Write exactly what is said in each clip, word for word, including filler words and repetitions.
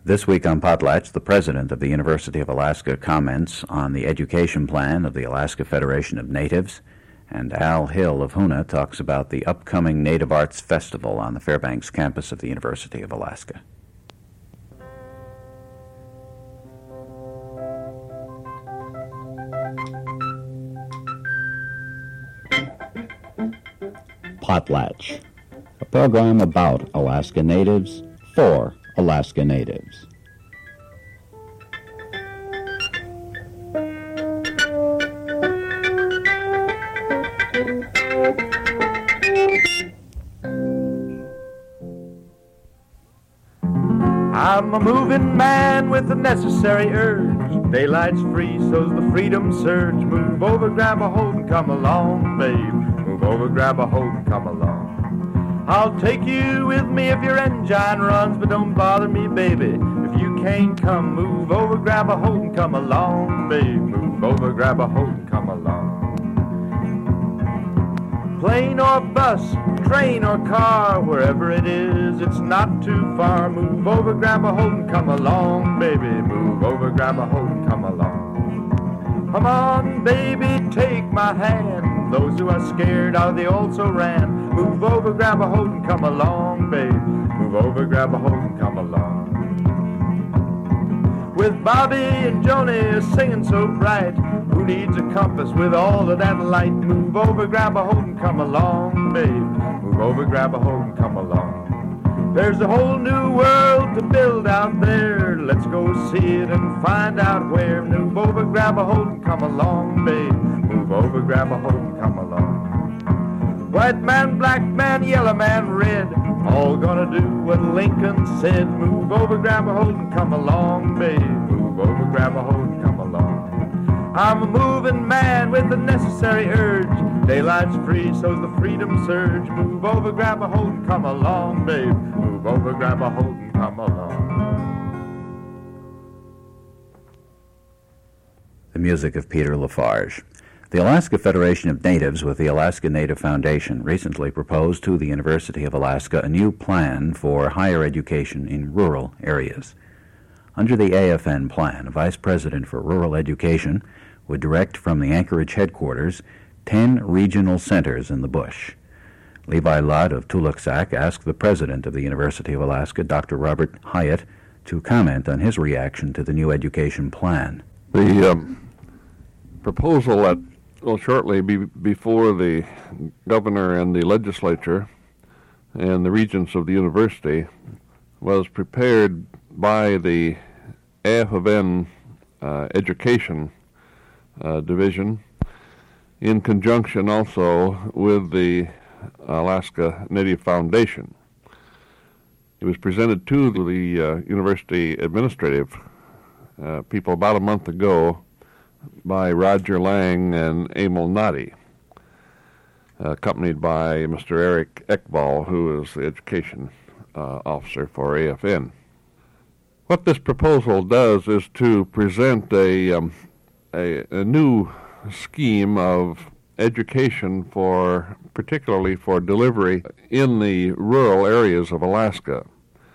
This week on Potlatch, the president of the University of Alaska comments on the education plan of the Alaska Federation of Natives, and Al Hill of Hoonah talks about the upcoming Native Arts Festival on the Fairbanks campus of the University of Alaska. Potlatch, a program about Alaska Natives for Alaska Natives. I'm a moving man with a necessary urge. Daylight's free, so's the freedom surge. Move over, grab a hold, and come along, babe. Move over, grab a hold, and come along. I'll take you with me if your engine runs, but don't bother me, baby. If you can't come, move over, grab a hold, and come along, babe. Move over, grab a hold, and come along. Plane or bus, train or car, wherever it is, it's not too far. Move over, grab a hold, and come along, baby. Move over, grab a hold, and come along. Come on, baby, take my hand. Those who are scared out of the also ran. Move over, grab a hold, and come along, babe. Move over, grab a hold, and come along. With Bobby and Joni singing so bright, who needs a compass with all of that light? Move over, grab a hold, and come along, babe. Move over, grab a hold, and come along. There's a whole new world to build out there. Let's go see it and find out where. Move over, grab a hold, and come along, babe. Move over, grab a hold, and come along. White man, black man, yellow man, red, all gonna do what Lincoln said. Move over, grab a hold, and come along, babe. Move over, grab a hold, and come along. I'm a moving man with a necessary urge. Daylight's free, so's the freedom surge. Move over, grab a hold, and come along, babe. Move over, grab a hold, and come along. The music of Peter Lafarge. The Alaska Federation of Natives with the Alaska Native Foundation recently proposed to the University of Alaska a new plan for higher education in rural areas. Under the A F N plan, a vice president for rural education would direct from the Anchorage headquarters ten regional centers in the bush. Levi Ludd of Tuluksak asked the president of the University of Alaska, Doctor Robert Hyatt, to comment on his reaction to the new education plan. The um, proposal that will shortly be before the governor and the legislature and the regents of the university was prepared by the A F N uh, Education uh, Division in conjunction also with the Alaska Native Foundation. It was presented to the uh, university administrative uh, people about a month ago by Roger Lang and Emil Nadi, accompanied by Mister Eric Ekbal, who is the education uh, officer for A F N. What this proposal does is to present a, um, a, a new scheme of education for, particularly for delivery in the rural areas of Alaska.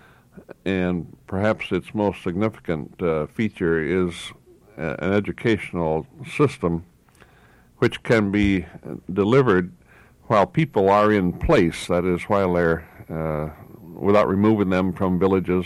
And perhaps its most significant uh, feature is an educational system which can be delivered while people are in place, that is, while they're, uh, without removing them from villages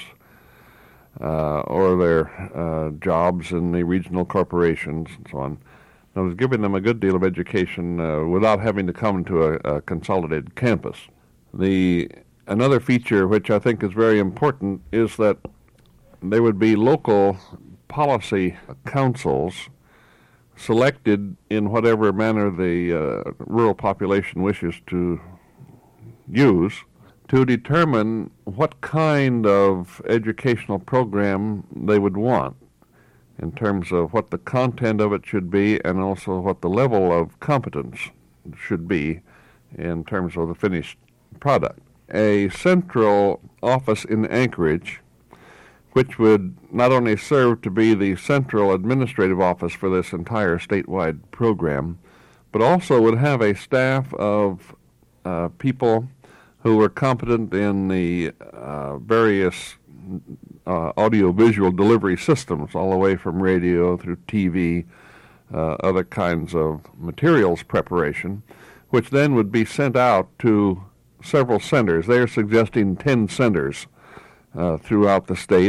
uh, or their uh, jobs in the regional corporations and so on. I was giving them a good deal of education uh, without having to come to a, a consolidated campus. The another feature which I think is very important is that there would be local policy councils selected in whatever manner the uh, rural population wishes to use to determine what kind of educational program they would want in terms of what the content of it should be and also what the level of competence should be in terms of the finished product. A central office in Anchorage, which would not only serve to be the central administrative office for this entire statewide program, but also would have a staff of uh, people who were competent in the uh, various uh, audiovisual delivery systems, all the way from radio through T V, uh, other kinds of materials preparation, which then would be sent out to several centers. They're suggesting ten centers uh, throughout the state,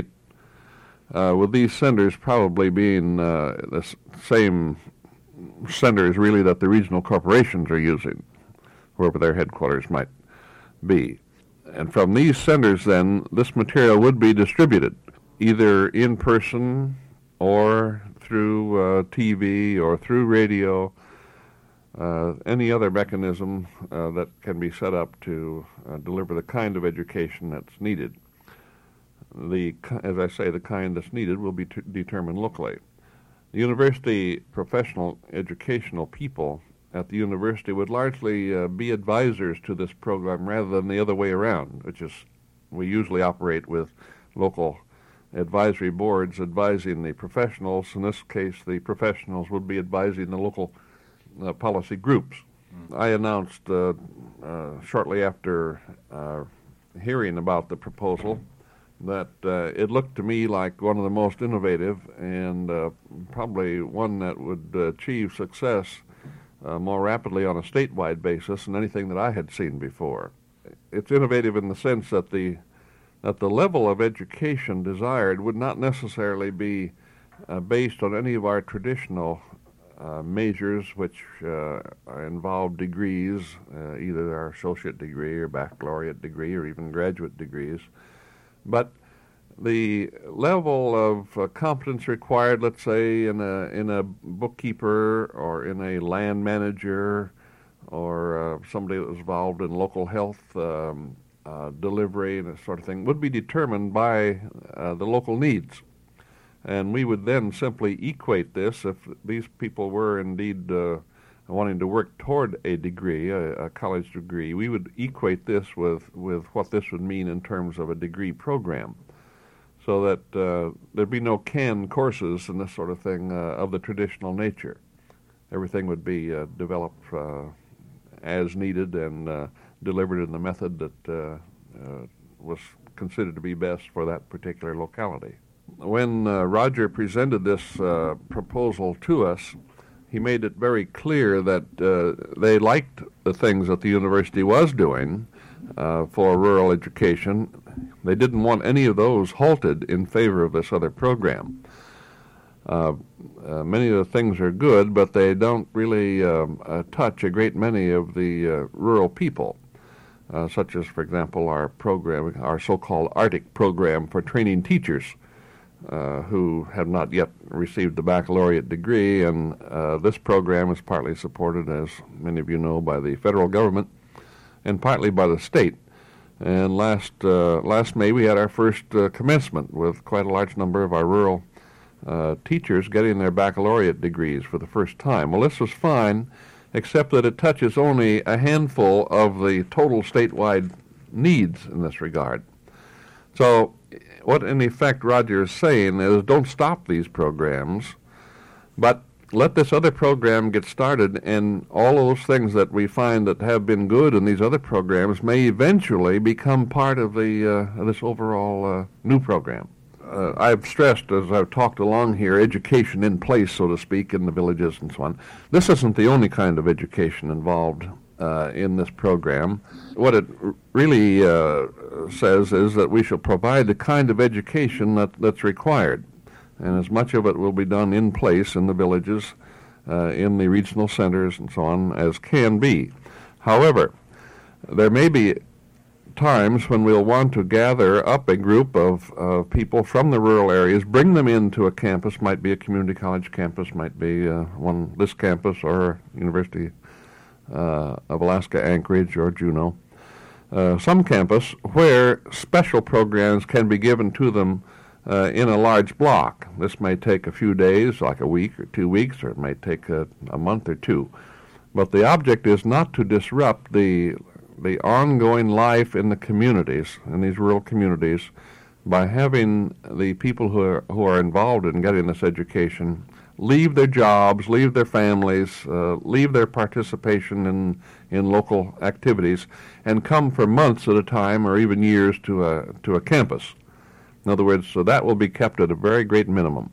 uh, with these centers probably being uh, the s- same centers really that the regional corporations are using, wherever their headquarters might be. And from these centers, then, this material would be distributed, either in person or through uh, T V or through radio, uh, any other mechanism uh, that can be set up to uh, deliver the kind of education that's needed. The, as I say, the kind that's needed will be t- determined locally. The university professional educational people at the university would largely uh, be advisors to this program rather than the other way around, which is we usually operate with local advisory boards advising the professionals. In this case, the professionals would be advising the local uh, policy groups. Mm. I announced uh, uh, shortly after uh, hearing about the proposal that uh, it looked to me like one of the most innovative and uh, probably one that would uh, achieve success uh, more rapidly on a statewide basis than anything that I had seen before. It's innovative in the sense that the that the level of education desired would not necessarily be uh, based on any of our traditional uh, measures which uh, involve degrees, uh, either our associate degree or baccalaureate degree or even graduate degrees. But the level of uh, competence required, let's say, in a in a bookkeeper or in a land manager or uh, somebody that was involved in local health um, uh, delivery and that sort of thing, would be determined by uh, the local needs. And we would then simply equate this, if these people were indeed uh, wanting to work toward a degree, a, a college degree, we would equate this with, with what this would mean in terms of a degree program, so that uh, there'd be no canned courses and this sort of thing uh, of the traditional nature. Everything would be uh, developed uh, as needed and uh, delivered in the method that uh, uh, was considered to be best for that particular locality. When uh, Roger presented this uh, proposal to us, he made it very clear that uh, they liked the things that the university was doing uh, for rural education. They didn't want any of those halted in favor of this other program. Uh, uh, many of the things are good, but they don't really um, uh, touch a great many of the uh, rural people, uh, such as, for example, our program, our so-called Arctic program for training teachers, Uh, who have not yet received the baccalaureate degree, and uh, this program is partly supported, as many of you know, by the federal government and partly by the state. And last uh, last May we had our first uh, commencement with quite a large number of our rural uh, teachers getting their baccalaureate degrees for the first time. Well, this was fine, except that it touches only a handful of the total statewide needs in this regard. So what, in effect, Roger is saying is don't stop these programs, but let this other program get started, and all those things that we find that have been good in these other programs may eventually become part of the uh, this overall uh, new program. Uh, I've stressed, as I've talked along here, education in place, so to speak, in the villages and so on. This isn't the only kind of education involved Uh, in this program. What it r- really uh, says is that we shall provide the kind of education that, that's required, and as much of it will be done in place in the villages, uh, in the regional centers and so on, as can be. However, there may be times when we'll want to gather up a group of uh, people from the rural areas, bring them into a campus, might be a community college campus, might be uh, one this campus or University Uh, of Alaska Anchorage or Juneau, uh, some campus where special programs can be given to them uh, in a large block. This may take a few days, like a week or two weeks, or it may take a, a month or two. But the object is not to disrupt the the ongoing life in the communities, in these rural communities, by having the people who are, who are involved in getting this education leave their jobs, leave their families, uh, leave their participation in in local activities, and come for months at a time or even years to a to a campus. In other words, so that will be kept at a very great minimum.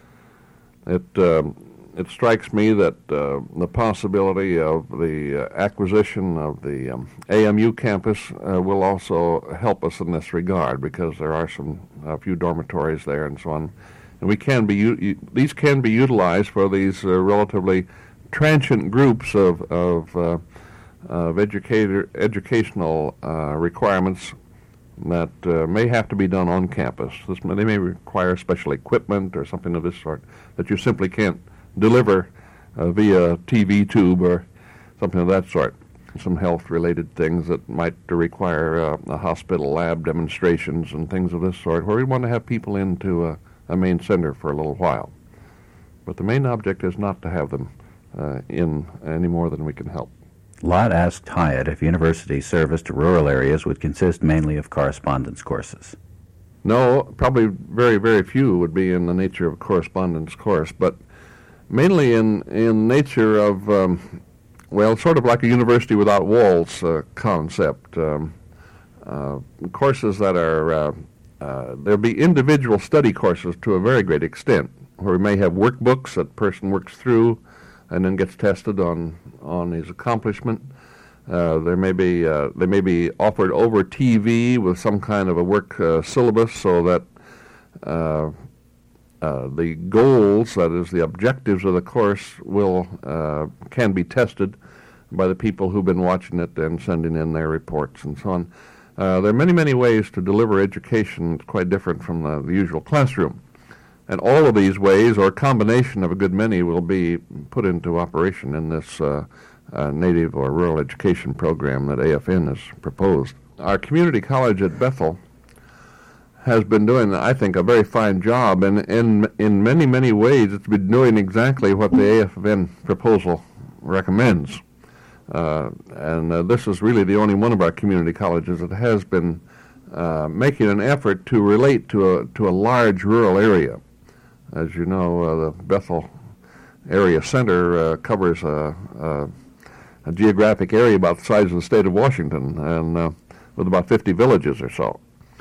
It um, it strikes me that uh, the possibility of the uh, acquisition of the um, A M U campus uh, will also help us in this regard, because there are some a few dormitories there and so on, and we can be u- these can be utilized for these uh, relatively transient groups of of, uh, of educator educational uh, requirements that uh, may have to be done on campus. This, they may require special equipment or something of this sort that you simply can't deliver uh, via T V tube or something of that sort. Some health-related things that might require uh, a hospital lab demonstrations and things of this sort, where we want to have people into a, a main center for a little while. But the main object is not to have them uh, in any more than we can help. Lott asked Hyatt if university service to rural areas would consist mainly of correspondence courses. No, probably very, very few would be in the nature of a correspondence course, but mainly in in nature of, um, well, sort of like a university without walls uh, concept. Um, uh, courses that are, uh, uh, there'll be individual study courses to a very great extent, where we may have workbooks that person works through and then gets tested on, on his accomplishment. Uh, there may be uh, they may be offered over T V with some kind of a work uh, syllabus, so that uh, uh, the goals, that is, the objectives of the course, will uh, can be tested by the people who've been watching it and sending in their reports and so on. Uh, there are many, many ways to deliver education quite different from the, the usual classroom. And all of these ways, or a combination of a good many, will be put into operation in this uh, uh, native or rural education program that A F N has proposed. Our community college at Bethel has been doing, I think, a very fine job, and in, in many, many ways it's been doing exactly what the A F N proposal recommends. Uh, and uh, this is really the only one of our community colleges that has been uh, making an effort to relate to a, to a large rural area. As you know, uh, the Bethel area center uh, covers a, a, a geographic area about the size of the state of Washington, and uh, with about fifty villages or so.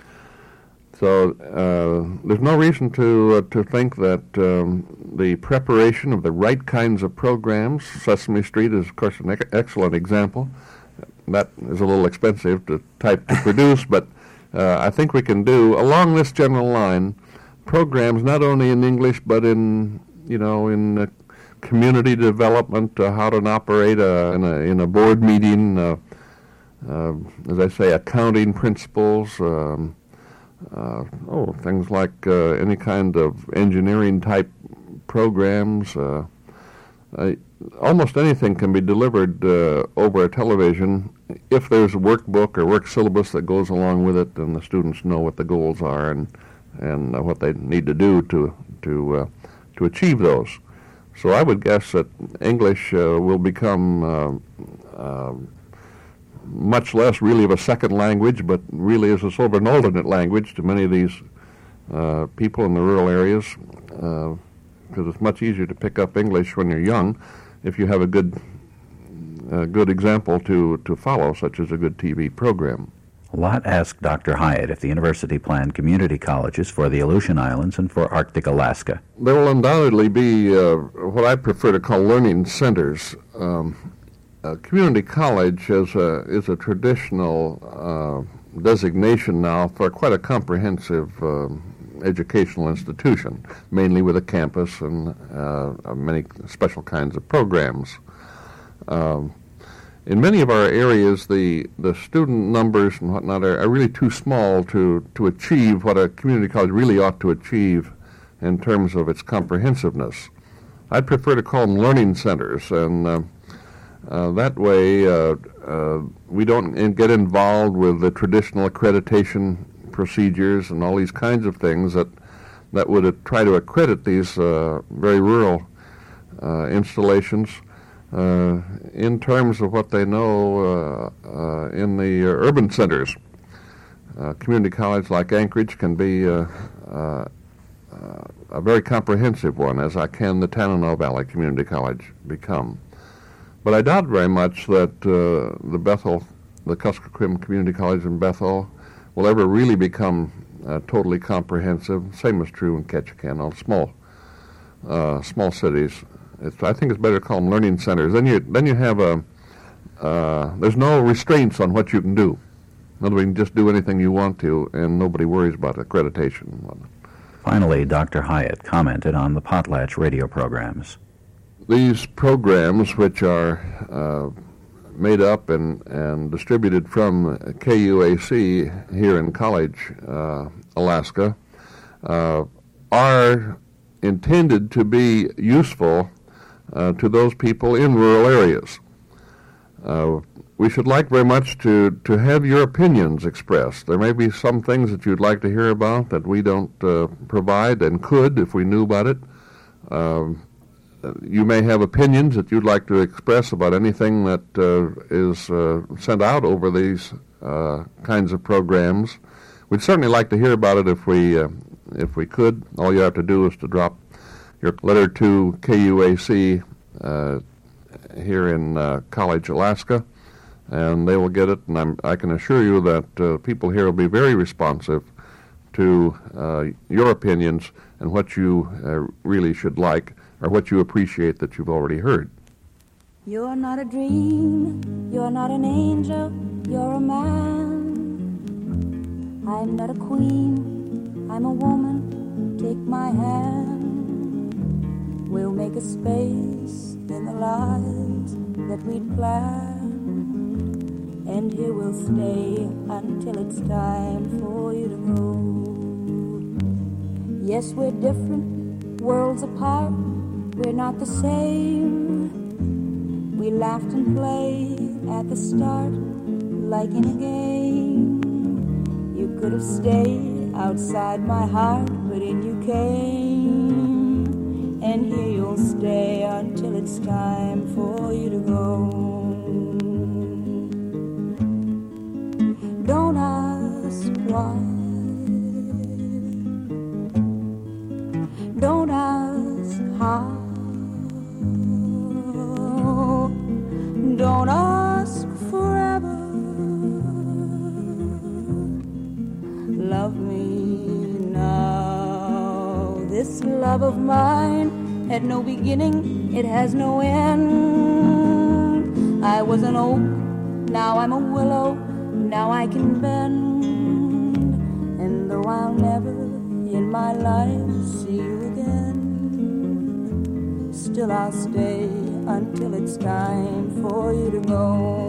So uh, there's no reason to uh, to think that um, the preparation of the right kinds of programs, Sesame Street is, of course, an ec- excellent example. That is a little expensive to type to produce, but uh, I think we can do, along this general line, programs not only in English but in, you know, in uh, community development, uh, how to operate uh, in, a, in a board meeting, uh, uh, as I say, accounting principles, um, uh, oh, things like uh, any kind of engineering-type programs. Uh, uh, almost anything can be delivered uh, over a television if there's a workbook or work syllabus that goes along with it, and the students know what the goals are and and uh, what they need to do to to uh, to achieve those. So I would guess that English uh, will become uh, uh, much less really of a second language, but really is a sort of an alternate language to many of these uh, people in the rural areas, because uh, it's much easier to pick up English when you're young if you have a good a good example to, to follow, such as a good T V program. Lott asked Doctor Hyatt if the university planned community colleges for the Aleutian Islands and for Arctic Alaska. There will undoubtedly be uh, what I prefer to call learning centers. Um, a community college is a, is a traditional uh, designation now for quite a comprehensive uh, educational institution, mainly with a campus and uh, many special kinds of programs. Um, In many of our areas, the, the student numbers and whatnot are, are really too small to, to achieve what a community college really ought to achieve in terms of its comprehensiveness. I'd prefer to call them learning centers, and uh, uh, that way uh, uh, we don't in, get involved with the traditional accreditation procedures and all these kinds of things that, that would uh, try to accredit these uh, very rural uh, installations Uh, in terms of what they know uh, uh, in the uh, urban centers. Uh, community college like Anchorage can be uh, uh, uh, a very comprehensive one, as I can the Tanana Valley Community College become. But I doubt very much that uh, the Bethel, the Kuskokwim Community College in Bethel, will ever really become uh, totally comprehensive. Same is true in Ketchikan, all small uh, small cities. It's, I think it's better to call them learning centers. Then you then you have a uh, there's no restraints on what you can do. In other words, you can just do anything you want to, and nobody worries about accreditation. Finally, Doctor Hyatt commented on the Potlatch radio programs. These programs, which are uh, made up and, and distributed from K U A C here in College, uh, Alaska, uh, are intended to be useful uh, to those people in rural areas. Uh, we should like very much to, to have your opinions expressed. There may be some things that you'd like to hear about that we don't uh, provide and could if we knew about it. Um, you may have opinions that you'd like to express about anything that uh, is uh, sent out over these uh, kinds of programs. We'd certainly like to hear about it if we uh, if we could. All you have to do is to drop your letter to K U A C uh, here in uh, College, Alaska, and they will get it. And I'm, I can assure you that uh, people here will be very responsive to uh, your opinions and what you uh, really should like or what you appreciate that you've already heard. You're not a dream, you're not an angel, you're a man. I'm not a queen, I'm a woman, take my hand. We'll make a space in the lives that we'd planned, and here we'll stay until it's time for you to go. Yes, we're different, worlds apart, we're not the same. We laughed and played at the start like in a game. You could have stayed outside my heart, but in you came. And here you'll stay until it's time for you to go. Don't ask why. Don't ask how. Don't ask forever. Love me now. This love of mine had no beginning, it has no end. I was an oak, now I'm a willow, now I can bend. And though I'll never in my life see you again, still I'll stay until it's time for you to go.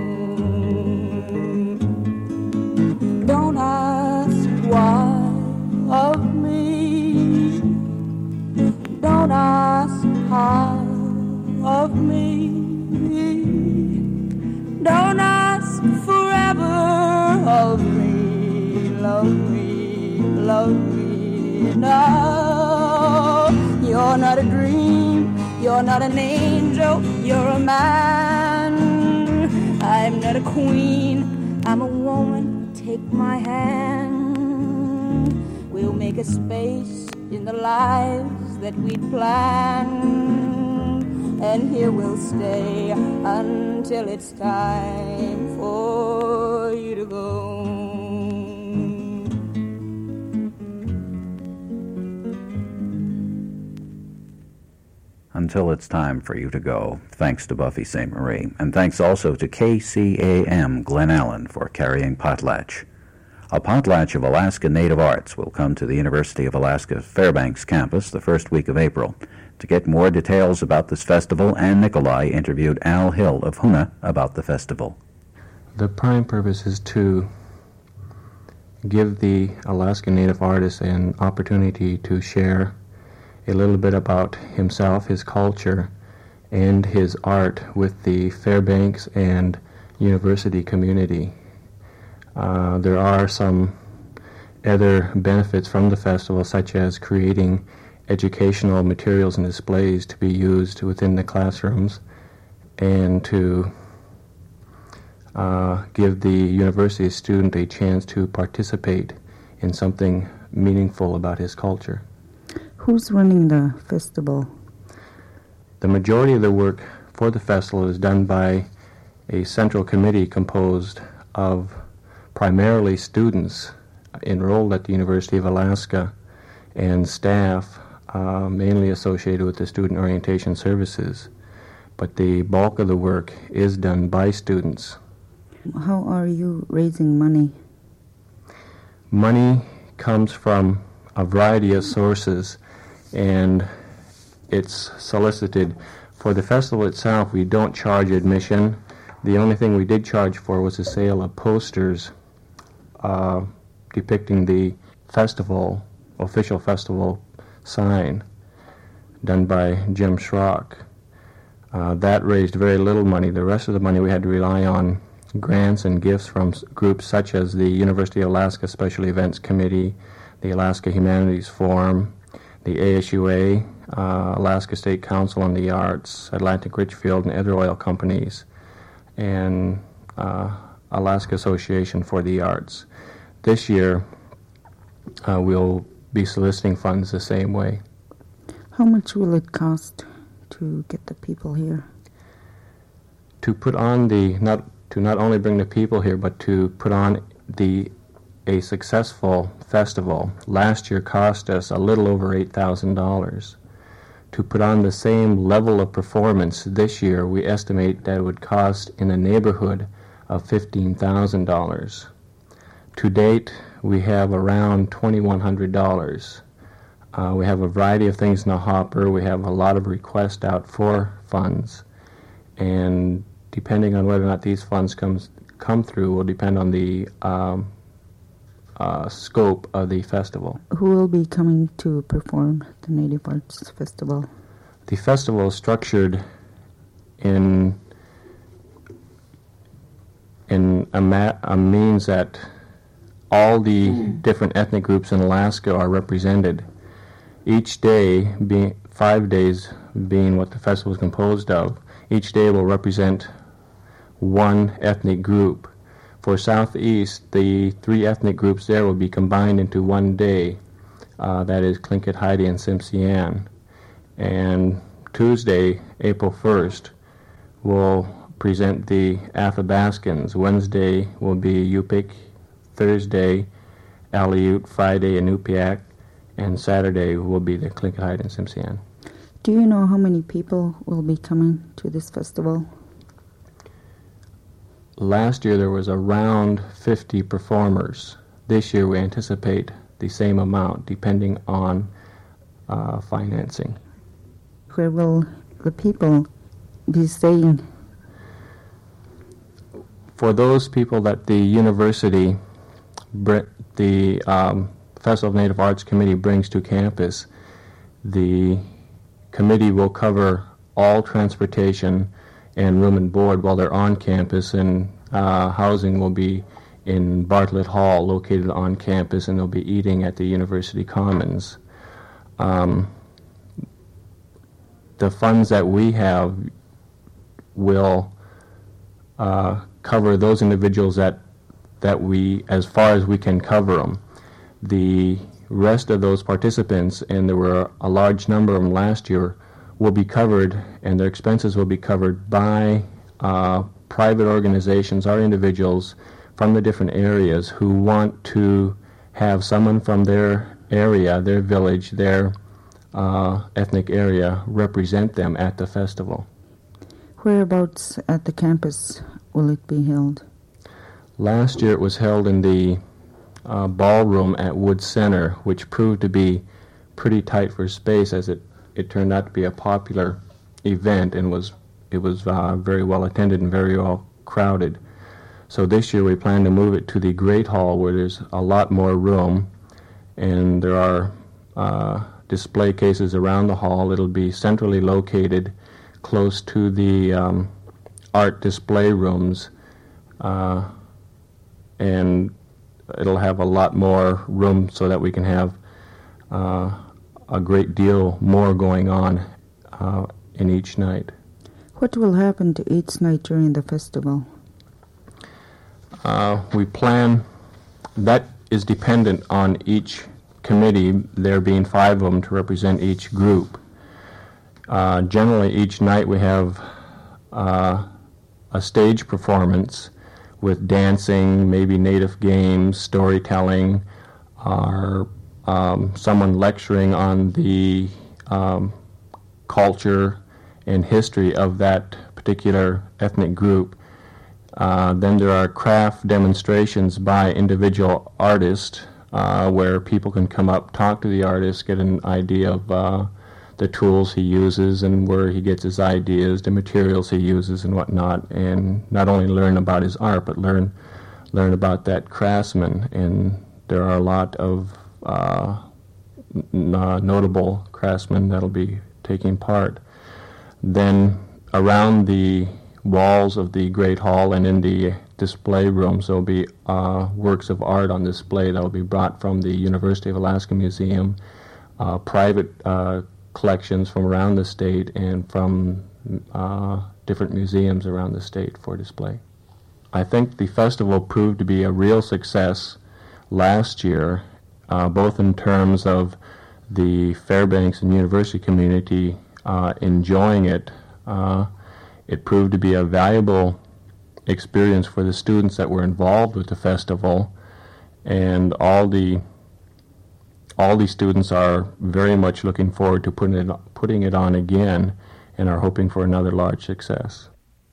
Don't ask why of me. Don't ask how of me. Don't ask forever of me. Love me, love me now. You're not a dream, you're not an angel, you're a man. I'm not a queen, I'm a woman, take my hand. We'll make a space in the lives that we'd planned, and here we'll stay until it's time for you to go. Until it's time for you to go. Thanks to Buffy Saint Marie, and thanks also to K C A M Glen Allen for carrying Potlatch. A Potlatch of Alaska Native Arts will come to the University of Alaska Fairbanks campus the first week of April. To get more details about this festival, Ann Nicolai interviewed Al Hill of Hoonah about the festival. The prime purpose is to give the Alaska Native artist an opportunity to share a little bit about himself, his culture, and his art with the Fairbanks and university community. Uh, there are some other benefits from the festival, such as creating educational materials and displays to be used within the classrooms, and to uh, give the university student a chance to participate in something meaningful about his culture. Who's running the festival? The majority of the work for the festival is done by a central committee composed of primarily students enrolled at the University of Alaska, and staff uh, mainly associated with the student orientation services. But the bulk of the work is done by students. How are you raising money? Money comes from a variety of sources, and it's solicited. For the festival itself, we don't charge admission. The only thing we did charge for was the sale of posters uh, depicting the festival, official festival sign, done by Jim Schrock. Uh, that raised very little money. The rest of the money we had to rely on grants and gifts from s- groups such as the University of Alaska Special Events Committee, the Alaska Humanities Forum, the A S U A, uh, Alaska State Council on the Arts, Atlantic Richfield and other oil companies, and uh, Alaska Association for the Arts. This year, uh, we'll be soliciting funds the same way. How much will it cost to get the people here? To put on the, not to not only bring the people here, but to put on the a successful festival, last year cost us a little over eight thousand dollars. To put on the same level of performance this year, we estimate that it would cost in the neighborhood of fifteen thousand dollars. To date, we have around twenty-one hundred dollars. Uh, we have a variety of things in the hopper. We have a lot of requests out for funds, and depending on whether or not these funds comes come through will depend on the um, uh, scope of the festival. Who will be coming to perform the Native Arts Festival? The festival is structured in in a, ma- a means that all the different ethnic groups in Alaska are represented. Each day, being five days being what the festival is composed of, each day will represent one ethnic group. For Southeast, the three ethnic groups there will be combined into one day. Uh, that is Tlingit, Haida, and Tsimshian. And Tuesday, April first, will present the Athabascans. Wednesday will be Yupik. Thursday, Aleut, Friday, Inupiaq, and Saturday will be the Tlingit, Haida, and Tsimshian. Do you know how many people will be coming to this festival? Last year there was around fifty performers. This year we anticipate the same amount, depending on uh, financing. Where will the people be staying? For those people that the university, the um, Festival of Native Arts Committee brings to campus, the committee will cover all transportation and room and board while they're on campus, and uh, housing will be in Bartlett Hall, located on campus, and they'll be eating at the University Commons. Um, the funds that we have will uh, cover those individuals that that we, as far as we can cover them. The rest of those participants, and there were a large number of them last year, will be covered, and their expenses will be covered by uh, private organizations or individuals from the different areas who want to have someone from their area, their village, their uh, ethnic area represent them at the festival. Whereabouts at the campus will it be held? Last year it was held in the uh, ballroom at Wood Center, which proved to be pretty tight for space, as it, it turned out to be a popular event, and was it was uh, very well attended and very well crowded. So this year we plan to move it to the Great Hall, where there's a lot more room, and there are uh, display cases around the hall. It'll be centrally located close to the um, art display rooms, uh, and it'll have a lot more room so that we can have uh, a great deal more going on uh, in each night. What will happen to each night during the festival? Uh, we plan, that is dependent on each committee, there being five of them to represent each group. Uh, generally, each night we have uh, a stage performance with dancing, maybe native games, storytelling, are um, someone lecturing on the um, culture and history of that particular ethnic group. Uh, then there are craft demonstrations by individual artists uh, where people can come up, talk to the artist, get an idea of uh, the tools he uses and where he gets his ideas, the materials he uses and whatnot, and not only learn about his art, but learn learn about that craftsman. And there are a lot of uh, n- uh, notable craftsmen that'll be taking part. Then around the walls of the Great Hall and in the display rooms, there will be uh, works of art on display that will be brought from the University of Alaska Museum, uh, private uh, collections from around the state, and from uh, different museums around the state for display. I think the festival proved to be a real success last year, uh, both in terms of the Fairbanks and university community uh, enjoying it. Uh, it proved to be a valuable experience for the students that were involved with the festival, and all the all the students are very much looking forward to putting it putting it on again, and are hoping for another large success.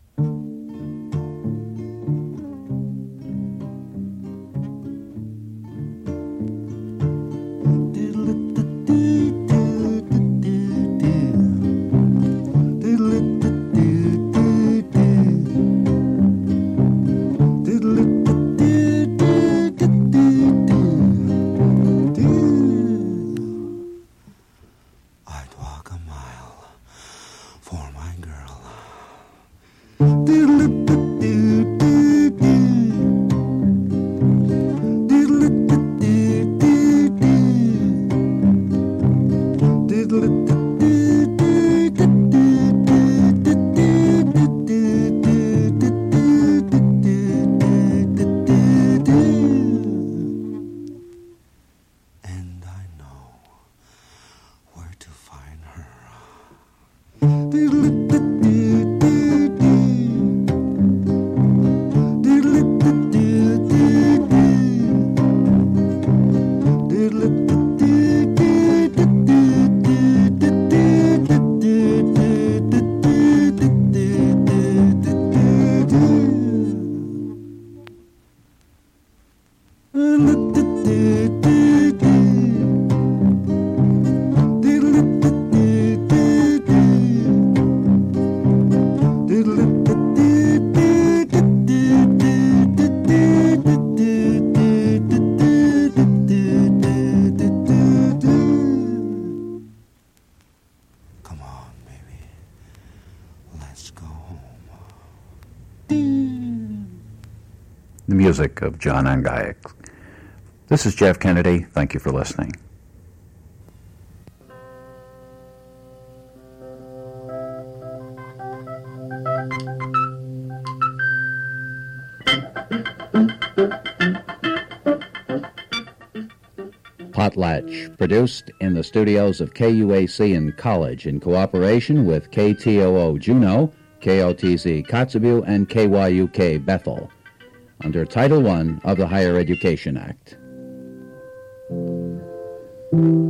The music of John Angayek. This is Jeff Kennedy. Thank you for listening. Potlatch, produced in the studios of K U A C in College in cooperation with K T O O Juneau, K O T Z Kotzebue, and K Y U K Bethel, under Title one of the Higher Education Act.